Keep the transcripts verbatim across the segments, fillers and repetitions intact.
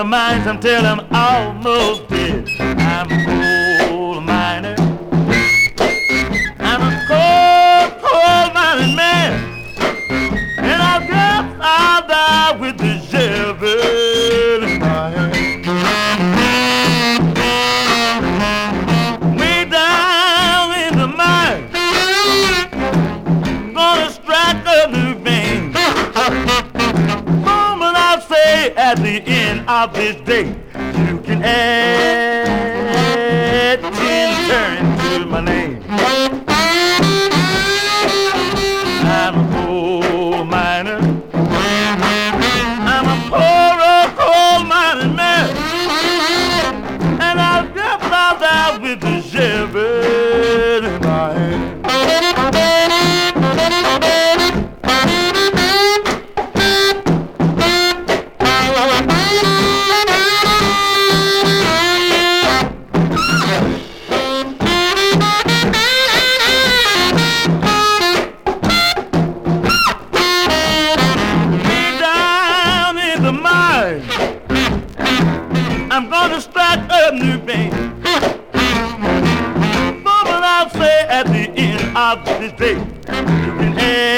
the mines until I'm almost dead. I'm a coal miner. I'm a coal, coal mining man. And I guess I'll die with the shovel in my hand. Way down in the mine, gonna strike a new vein. Moment I'll say at the end of this day, you can add ten turns to my name. I'm a coal miner. I'm a poor old coal mining man. And I'll get out there with the shovel in my hand. I'm gonna start a new vein. But I'll say at the end of this day, you can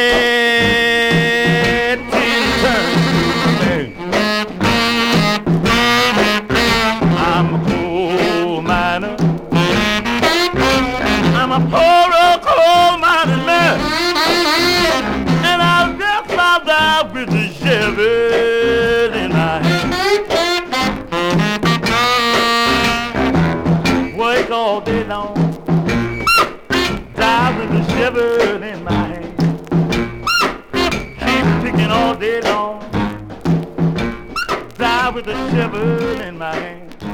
add ten turns to me. I'm a coal miner. I'm a poor old coal mining man. And I'll get found out with the shovel in my hand. Work all day long, die with the shovel in my hand. Keep picking all day long, die with the shovel in my hand.